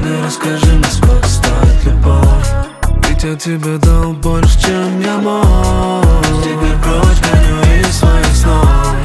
Ты расскажи мне, сколько стоит любовь. Ведь я тебе дал больше, чем я мог. Теперь прочь гоню из своих снов.